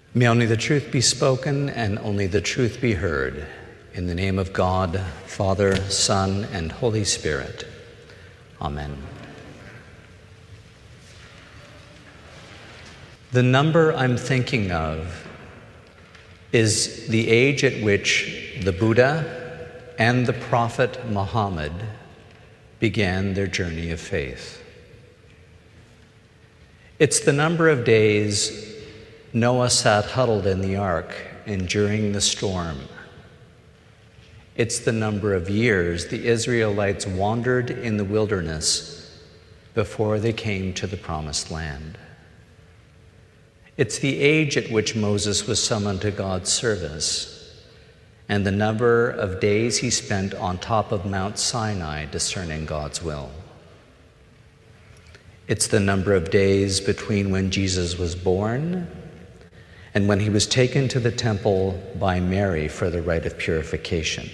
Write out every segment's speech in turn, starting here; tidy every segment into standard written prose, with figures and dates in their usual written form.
May only the truth be spoken and only the truth be heard. In the name of God, Father, Son, and Holy Spirit. Amen. The number I'm thinking of is the age at which the Buddha and the Prophet Muhammad began their journey of faith. It's the number of days Noah sat huddled in the ark, enduring the storm. It's the number of years the Israelites wandered in the wilderness before they came to the promised land. It's the age at which Moses was summoned to God's service, and the number of days he spent on top of Mount Sinai discerning God's will. It's the number of days between when Jesus was born and when he was taken to the temple by Mary for the rite of purification.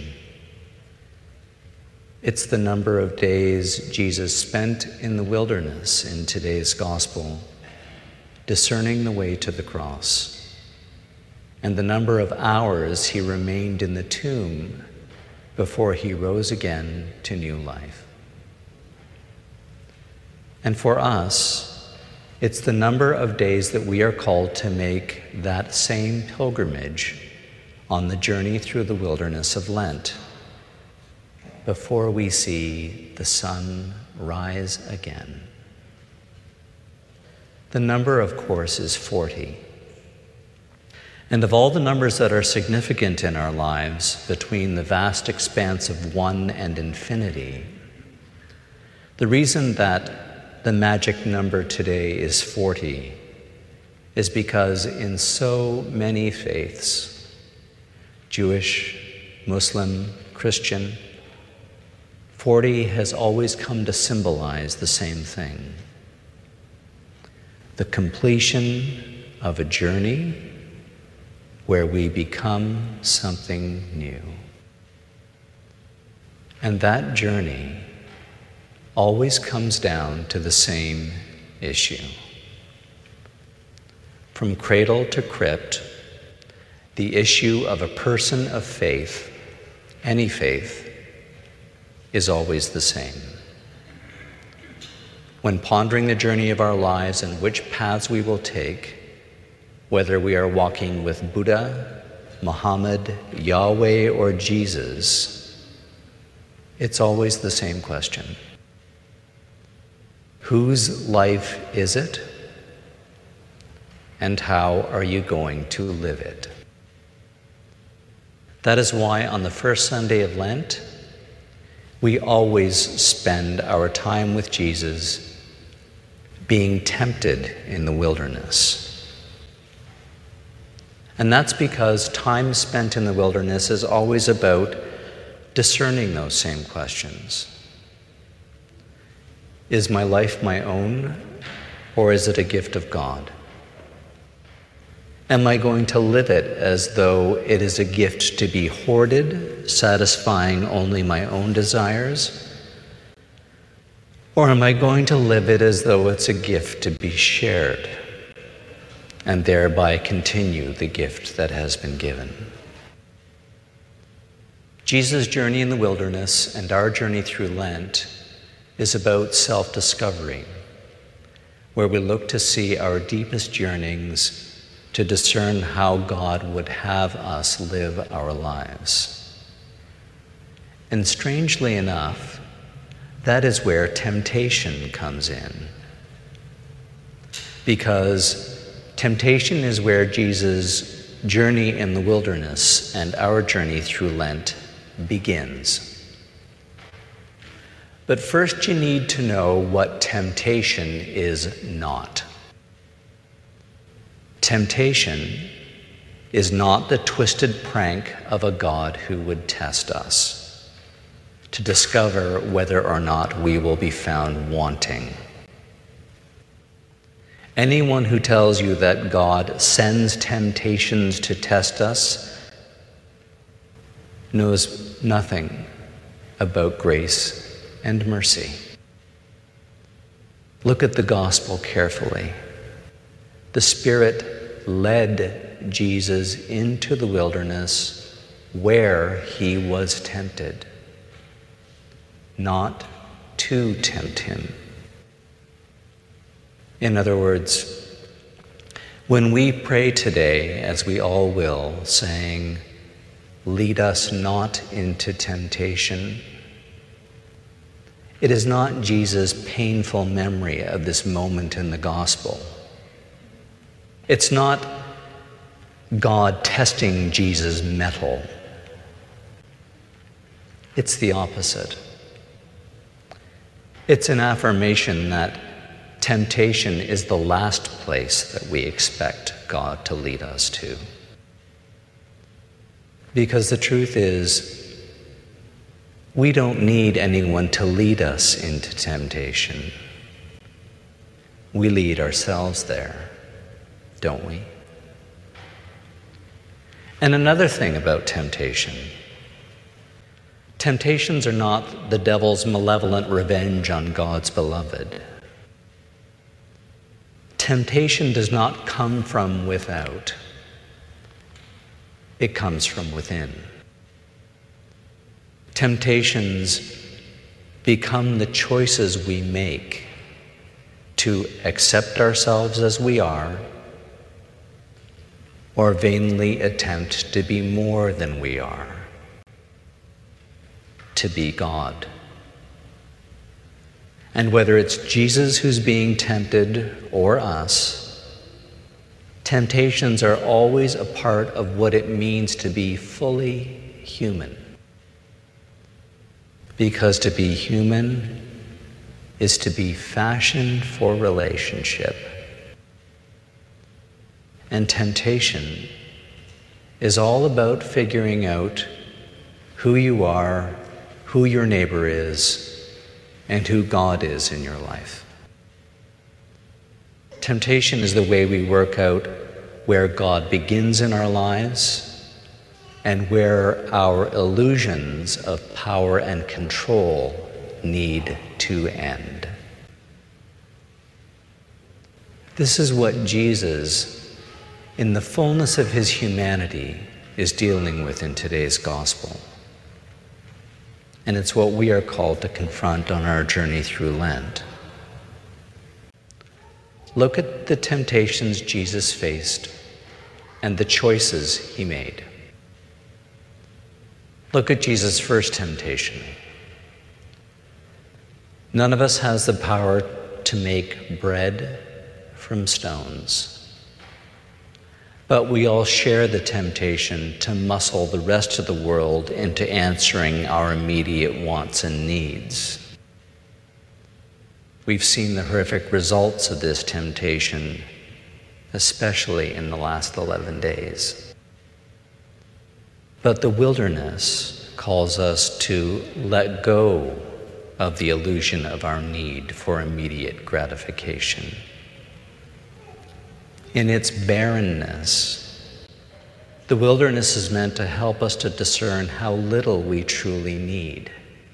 It's the number of days Jesus spent in the wilderness in today's gospel, discerning the way to the cross, and the number of hours he remained in the tomb before he rose again to new life. And for us, it's the number of days that we are called to make that same pilgrimage on the journey through the wilderness of Lent before we see the sun rise again. The number, of course, is 40. And of all the numbers that are significant in our lives, between the vast expanse of one and infinity, the reason that the magic number today is 40 is because in so many faiths, Jewish, Muslim, Christian, 40 has always come to symbolize the same thing: the completion of a journey where we become something new. And that journey always comes down to the same issue. From cradle to crypt, the issue of a person of faith, any faith, is always the same. When pondering the journey of our lives and which paths we will take, whether we are walking with Buddha, Muhammad, Yahweh, or Jesus, it's always the same question. Whose life is it? And how are you going to live it? That is why on the first Sunday of Lent, we always spend our time with Jesus being tempted in the wilderness. And that's because time spent in the wilderness is always about discerning those same questions. Is my life my own, or is it a gift of God? Am I going to live it as though it is a gift to be hoarded, satisfying only my own desires? Or am I going to live it as though it's a gift to be shared, and thereby continue the gift that has been given? Jesus' journey in the wilderness and our journey through Lent is about self-discovery, where we look to see our deepest yearnings to discern how God would have us live our lives. And strangely enough, that is where temptation comes in. Because temptation is where Jesus' journey in the wilderness and our journey through Lent begins. But first you need to know what temptation is not. Temptation is not the twisted prank of a God who would test us to discover whether or not we will be found wanting. Anyone who tells you that God sends temptations to test us knows nothing about grace and mercy. Look at the gospel carefully. The Spirit led led Jesus into the wilderness where he was tempted, not to tempt him. In other words, when we pray today, as we all will, saying, "Lead us not into temptation," it is not Jesus' painful memory of this moment in the gospel. It's not God testing Jesus' mettle. It's the opposite. It's an affirmation that temptation is the last place that we expect God to lead us to. Because the truth is, we don't need anyone to lead us into temptation. We lead ourselves there, don't we? And another thing about temptation. Temptations are not the devil's malevolent revenge on God's beloved. Temptation does not come from without. It comes from within. Temptations become the choices we make to accept ourselves as we are, or vainly attempt to be more than we are, to be God. And whether it's Jesus who's being tempted or us, temptations are always a part of what it means to be fully human. Because to be human is to be fashioned for relationship. And temptation is all about figuring out who you are, who your neighbor is, and who God is in your life. Temptation is the way we work out where God begins in our lives and where our illusions of power and control need to end. This is what Jesus, in the fullness of his humanity, is dealing with in today's gospel. And it's what we are called to confront on our journey through Lent. Look at the temptations Jesus faced and the choices he made. Look at Jesus' first temptation. None of us has the power to make bread from stones, but we all share the temptation to muscle the rest of the world into answering our immediate wants and needs. We've seen the horrific results of this temptation, especially in the last 11 days. But the wilderness calls us to let go of the illusion of our need for immediate gratification. In its barrenness, the wilderness is meant to help us to discern how little we truly need.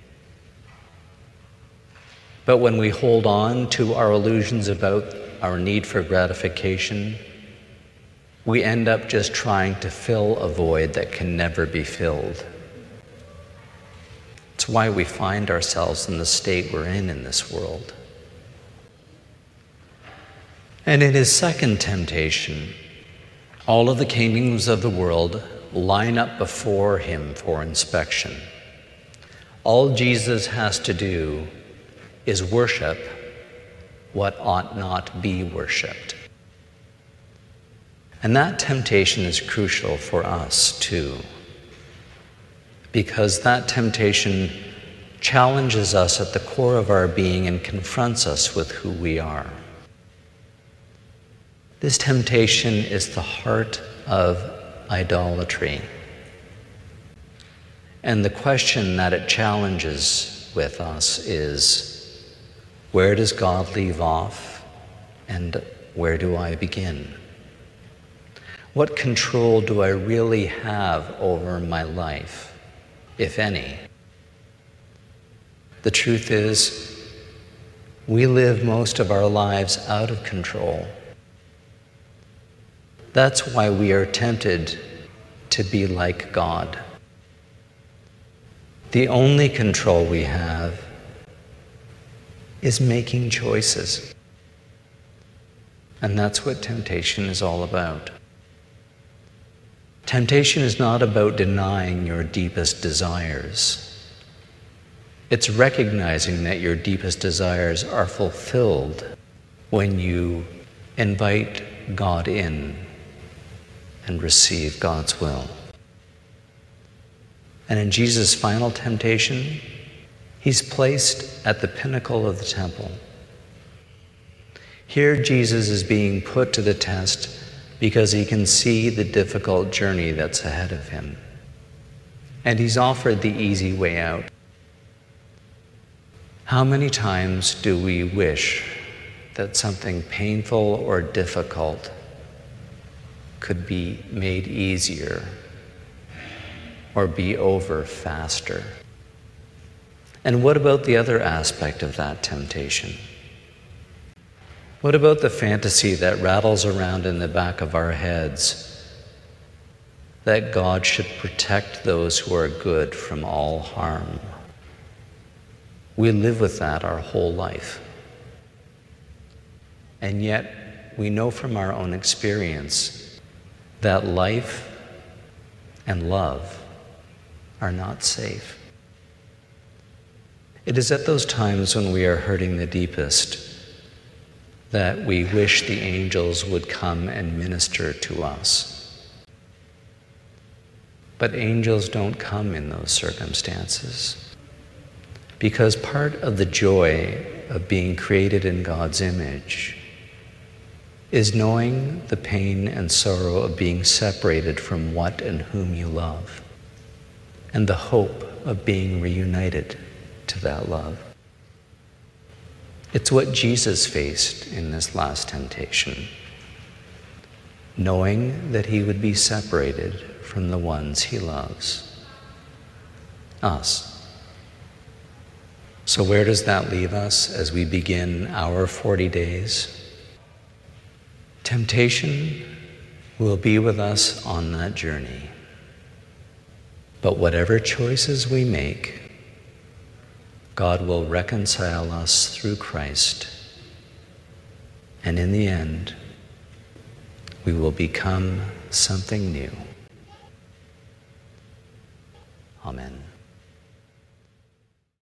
But when we hold on to our illusions about our need for gratification, we end up just trying to fill a void that can never be filled. It's why we find ourselves in the state we're in this world. And in his second temptation, all of the kingdoms of the world line up before him for inspection. All Jesus has to do is worship what ought not be worshipped. And that temptation is crucial for us too, because that temptation challenges us at the core of our being and confronts us with who we are. This temptation is the heart of idolatry. And the question that it challenges with us is, where does God leave off and where do I begin? What control do I really have over my life, if any? The truth is, we live most of our lives out of control. That's why we are tempted to be like God. The only control we have is making choices. And that's what temptation is all about. Temptation is not about denying your deepest desires. It's recognizing that your deepest desires are fulfilled when you invite God in and receive God's will. And in Jesus' final temptation, he's placed at the pinnacle of the temple. Here, Jesus is being put to the test because he can see the difficult journey that's ahead of him. And he's offered the easy way out. How many times do we wish that something painful or difficult could be made easier or be over faster? And what about the other aspect of that temptation? What about the fantasy that rattles around in the back of our heads that God should protect those who are good from all harm? We live with that our whole life. And yet, we know from our own experience that life and love are not safe. It is at those times when we are hurting the deepest that we wish the angels would come and minister to us. But angels don't come in those circumstances, because part of the joy of being created in God's image is knowing the pain and sorrow of being separated from what and whom you love, and the hope of being reunited to that love. It's what Jesus faced in this last temptation, knowing that he would be separated from the ones he loves, us. So where does that leave us as we begin our 40 days? Temptation will be with us on that journey. But whatever choices we make, God will reconcile us through Christ. And in the end, we will become something new.